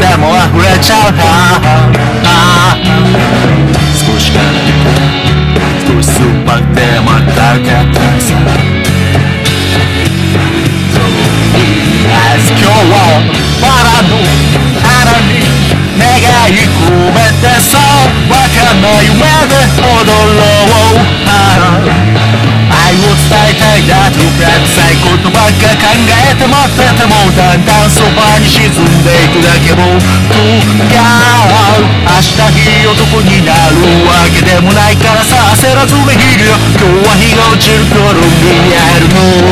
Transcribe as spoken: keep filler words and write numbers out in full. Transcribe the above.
でも溢れちゃう。少しから少し酸っぱくてまたかったさ。とりあえず今日はバラの花に願い込めてさ、わかんない夢で踊ろう。愛を伝えたいだとか臭いことばっか考えて待ってても、だんだんそばに沈んでいくだけ。僕が明日いい男になるわけでもないからさ、焦らずにいるよ。今日は日が落ちる頃に会えるの。